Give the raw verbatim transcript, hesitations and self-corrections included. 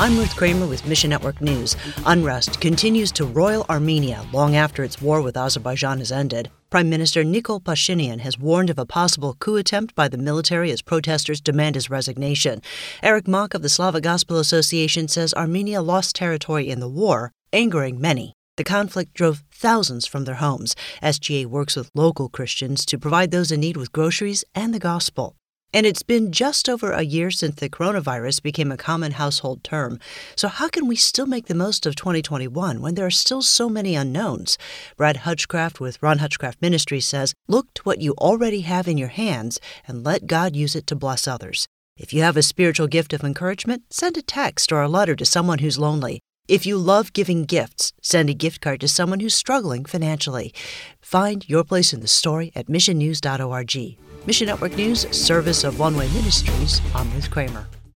I'm Ruth Kramer with Mission Network News. Unrest continues to roil Armenia long after its war with Azerbaijan has ended. Prime Minister Nikol Pashinyan has warned of a possible coup attempt by the military as protesters demand his resignation. Eric Mock of the Slavic Gospel Association says Armenia lost territory in the war, angering many. The conflict drove thousands from their homes. S G A works with local Christians to provide those in need with groceries and the gospel. And it's been just over a year since the coronavirus became a common household term. So how can we still make the most of twenty twenty-one when there are still so many unknowns? Brad Hutchcraft with Ron Hutchcraft Ministries says, look to what you already have in your hands and let God use it to bless others. If you have a spiritual gift of encouragement, send a text or a letter to someone who's lonely. If you love giving gifts, send a gift card to someone who's struggling financially. Find your place in the story at mission news dot org. Mission Network News, service of One Way Ministries. I'm Ruth Kramer.